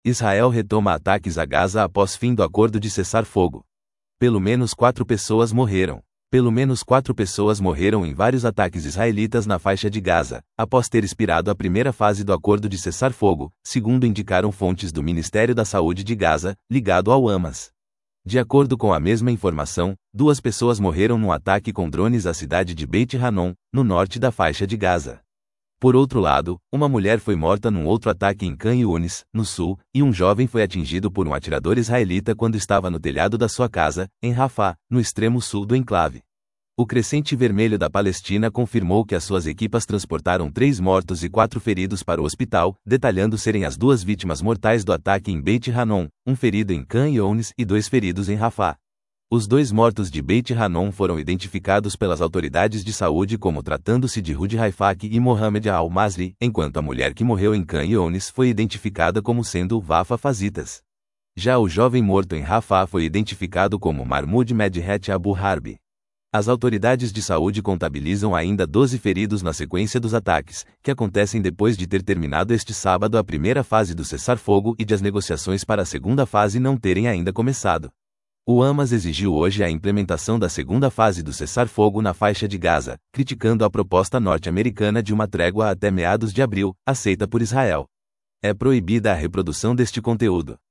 Israel retoma ataques a Gaza após fim do acordo de cessar-fogo. Pelo menos 4 pessoas morreram. Pelo menos 4 pessoas morreram em vários ataques israelitas na faixa de Gaza, após ter expirado a primeira fase do acordo de cessar-fogo, segundo indicaram fontes do Ministério da Saúde de Gaza, ligado ao Hamas. De acordo com a mesma informação, 2 pessoas morreram num ataque com drones à cidade de Beit Hanon, no norte da faixa de Gaza. Por outro lado, uma mulher foi morta num outro ataque em Khan Yunis, no sul, e um jovem foi atingido por um atirador israelita quando estava no telhado da sua casa, em Rafah, no extremo sul do enclave. O Crescente Vermelho da Palestina confirmou que as suas equipas transportaram 3 mortos e 4 feridos para o hospital, detalhando serem as 2 vítimas mortais do ataque em Beit Hanon, um ferido em Khan Yunis e 2 feridos em Rafah. Os 2 mortos de Beit Hanon foram identificados pelas autoridades de saúde como tratando-se de Hud Haifak e Mohamed Al-Masri, enquanto a mulher que morreu em Khan Yunis foi identificada como sendo Wafa Fazitas. Já o jovem morto em Rafah foi identificado como Mahmoud Medhet Abu Harbi. As autoridades de saúde contabilizam ainda 12 feridos na sequência dos ataques, que acontecem depois de ter terminado este sábado a primeira fase do cessar-fogo e de as negociações para a segunda fase não terem ainda começado. O Hamas exigiu hoje a implementação da segunda fase do cessar-fogo na faixa de Gaza, criticando a proposta norte-americana de uma trégua até meados de abril, aceita por Israel. É proibida a reprodução deste conteúdo.